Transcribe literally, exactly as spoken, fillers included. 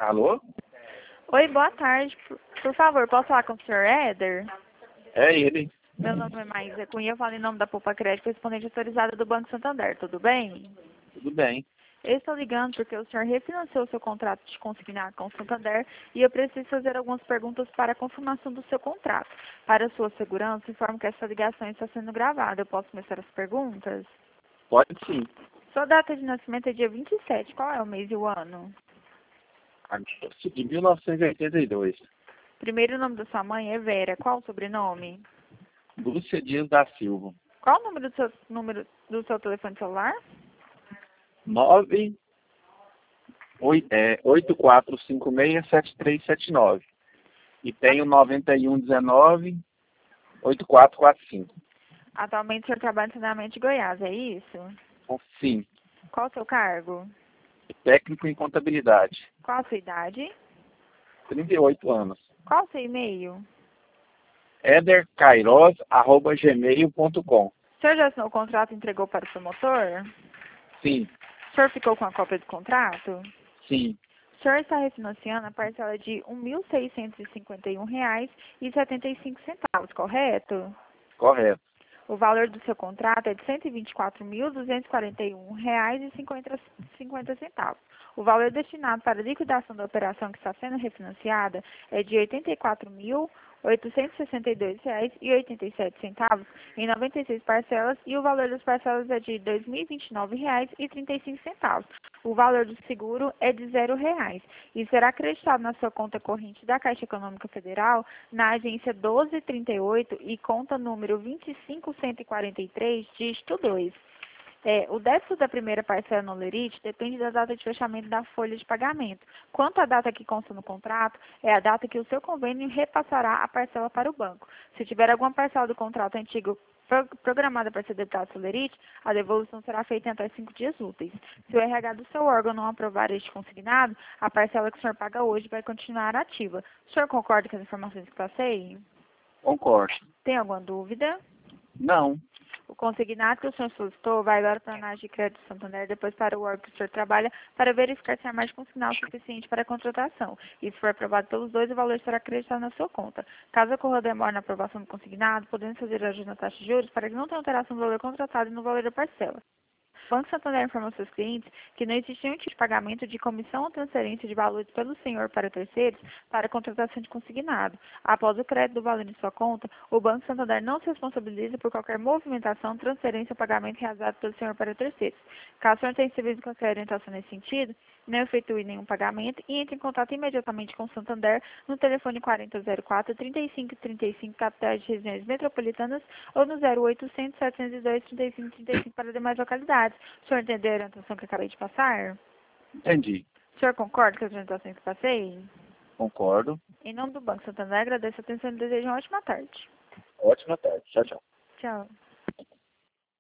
Alô? Oi, boa tarde. Por, por favor, posso falar com o senhor Éder? É ele. Meu nome é Maísa Cunha, eu falo em nome da Poupa Crédito, correspondente autorizada do Banco Santander, tudo bem? Tudo bem. Eu estou ligando porque o senhor refinanciou seu contrato de consignado com o Santander e eu preciso fazer algumas perguntas para a confirmação do seu contrato. Para sua segurança, informo que essa ligação está sendo gravada. Eu posso começar as perguntas? Pode sim. Sua data de nascimento é dia vinte e sete. Qual é o mês e o ano? Agosto de mil novecentos e oitenta e dois. Primeiro nome da sua mãe é Vera. Qual o sobrenome? Lúcia Dias da Silva. Qual o número do seu, número do seu telefone celular? nove oito quatro cinco seis sete três sete nove. E tenho noventa e um dezenove oito quatro quatro cinco. Atualmente o senhor trabalha no Saneamento de Goiás, é isso? Sim. Qual o seu cargo? Técnico em contabilidade. Qual a sua idade? trinta e oito anos. Qual o seu e-mail? eder cairoz arroba gmail ponto com. O senhor já assinou o contrato e entregou para o promotor? Sim. O senhor ficou com a cópia do contrato? Sim. O senhor está refinanciando a parcela de um mil seiscentos e cinquenta e um reais e setenta e cinco centavos, correto? Correto. O valor do seu contrato é de cento e vinte e quatro mil, duzentos e quarenta e um reais e cinquenta centavos. O valor destinado para a liquidação da operação que está sendo refinanciada é de oitenta e quatro mil, oitocentos e sessenta e dois reais e oitenta e sete centavos em noventa e seis parcelas e o valor das parcelas é de dois mil e vinte e nove reais e trinta e cinco centavos. O valor do seguro é de zero reais e será acreditado na sua conta corrente da Caixa Econômica Federal na agência doze trinta e oito e conta número vinte e cinco cento e quarenta e três, dígito dois. É, o débito da primeira parcela no Lerite depende da data de fechamento da folha de pagamento. Quanto à data que consta no contrato, é a data que o seu convênio repassará a parcela para o banco. Se tiver alguma parcela do contrato antigo pro- programada para ser debitada ao Lerite, a devolução será feita em até cinco dias úteis. Se o R H do seu órgão não aprovar este consignado, a parcela que o senhor paga hoje vai continuar ativa. O senhor concorda com as informações que passei? Concordo. Tem alguma dúvida? Não. O consignado que o senhor solicitou vai agora para a análise de crédito do Santander, depois para o órgão que o senhor trabalha, para verificar se há mais de consignado suficiente para a contratação. E se for aprovado pelos dois, o valor será acreditado na sua conta. Caso ocorra demora na aprovação do consignado, podemos fazer ajuste na taxa de juros para que não tenha alteração no valor contratado e no valor da parcela. O Banco Santander informa aos seus clientes que não existe nenhum tipo de pagamento de comissão ou transferência de valores pelo senhor para terceiros para a contratação de consignado. Após o crédito do valor em sua conta, o Banco Santander não se responsabiliza por qualquer movimentação, transferência ou pagamento realizado pelo senhor para terceiros. Caso o senhor tenha recebido qualquer orientação nesse sentido, não efetue nenhum pagamento e entre em contato imediatamente com o Santander no telefone quarenta zero quatro, trinta e cinco trinta e cinco, capitais de regiões metropolitanas ou no zero oitocentos, setecentos e dois, trinta e cinco trinta e cinco para demais localidades. O senhor entendeu a orientação que eu acabei de passar? Entendi. O senhor concorda com as orientações que passei? Concordo. Em nome do Banco Santander, agradeço a atenção e desejo uma ótima tarde. Ótima tarde. Tchau, tchau. Tchau.